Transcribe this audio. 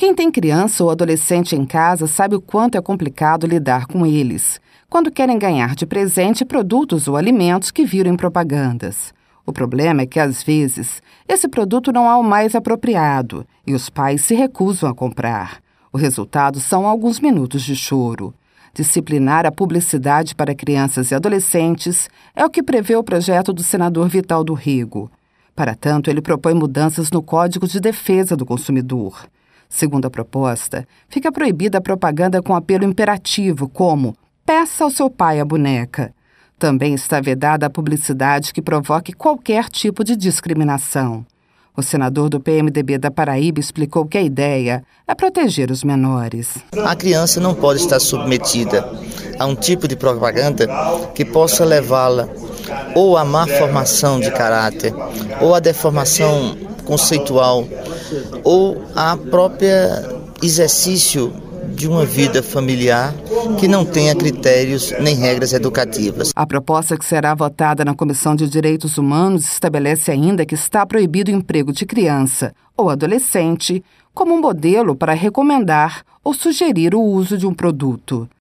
Quem tem criança ou adolescente em casa sabe o quanto é complicado lidar com eles, quando querem ganhar de presente produtos ou alimentos que viram em propagandas. O problema é que, às vezes, esse produto não é o mais apropriado e os pais se recusam a comprar. O resultado são alguns minutos de choro. Disciplinar a publicidade para crianças e adolescentes é o que prevê o projeto do senador Vital do Rego. Para tanto, ele propõe mudanças no Código de Defesa do Consumidor. Segundo a proposta, fica proibida a propaganda com apelo imperativo, como "peça ao seu pai a boneca". Também está vedada a publicidade que provoque qualquer tipo de discriminação. O senador do PMDB da Paraíba explicou que a ideia é proteger os menores. A criança não pode estar submetida a um tipo de propaganda que possa levá-la ou à má formação de caráter, ou à deformação conceitual, ou à própria exercício de uma vida familiar que não tenha critérios nem regras educativas. A proposta que será votada na Comissão de Direitos Humanos estabelece ainda que está proibido o emprego de criança ou adolescente como um modelo para recomendar ou sugerir o uso de um produto.